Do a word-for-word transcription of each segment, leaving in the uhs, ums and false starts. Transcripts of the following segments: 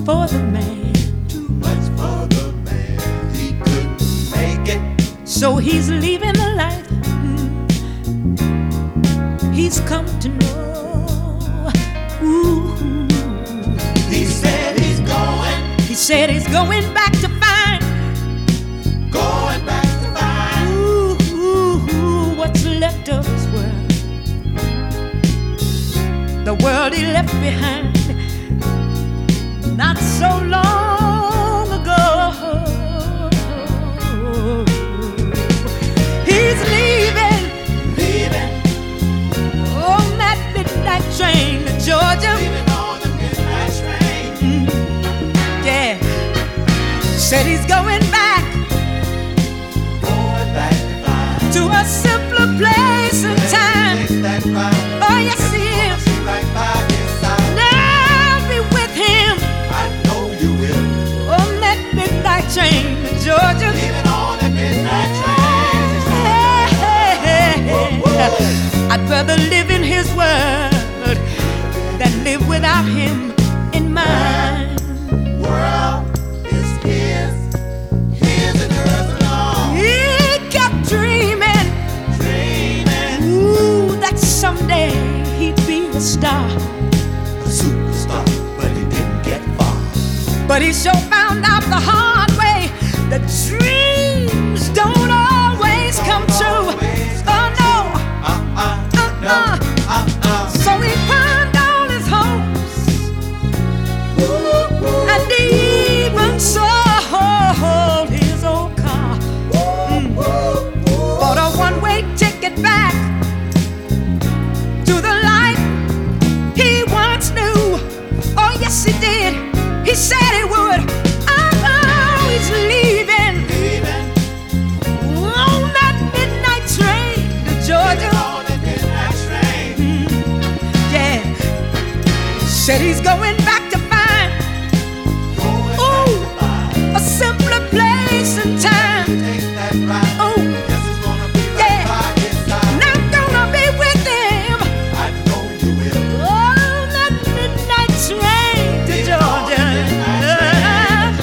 for the man. Too much for the man. He couldn't make it. So he's leaving the life he's come to know. Ooh. He said he's going. He said he's going back to find. Going back to find. Ooh, ooh, ooh, what's left of his world. The world he left behind not so long ago. He's leaving, Leaving. on that midnight train to Georgia. Leaving on the midnight train. Mm, yeah, said he's going back Going back to find. to a simpler place and time. Takes that ride. Oh yes, he is. See right by his side. Now be with him I know you will. on that midnight train to Georgia. Leaving on the midnight train. Hey, hey, hey. I'd rather live in his world than live without him in mine. World is his. His and hers alone. He kept dreaming, Dreaming. ooh, that someday he'd be a star. A superstar, but he didn't get far. But he sure found out the hard way that dreams don't always come true. Oh no, Uh-uh. No. uh-uh. Uh-uh. So he pawned all his hopes and even sold his old car. Mm. Bought a one-way ticket back to the life he once knew. Oh yes he did. He said he would. Oh, he's leaving Leaving. on that midnight train to Georgia. On the midnight train. Mm, yeah, said he's going back to find, Going ooh, back to find. a simpler place and time. Take that ride. Oh, Guess who's gonna be right yeah. by his side. And I'm gonna be with him I know you will. on that midnight train to Leaving on the Georgia. midnight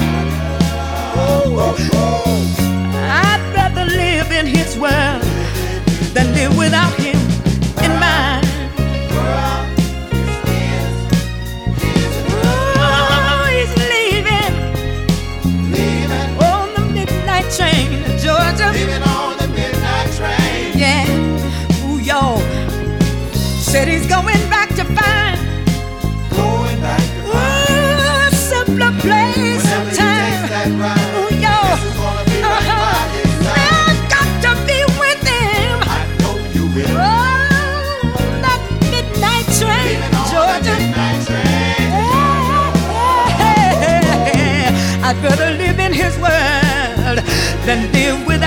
I'd rather live in his world than live without him in mine. World is his. His and hers. Oh, he's leaving Leaving. on the midnight train to Georgia. Leaving on the midnight train. Yeah, ooh, y'all. Said he's going back to find, Going back to ooh, find. a simpler place Whenever and he time. takes that ride. Ooh, y'all. Guess who's gonna be right Uh-huh. by his side. I've got to be with him I know you will. on that midnight train Leaving to on the Georgia. midnight train. I'd rather live in his world than live with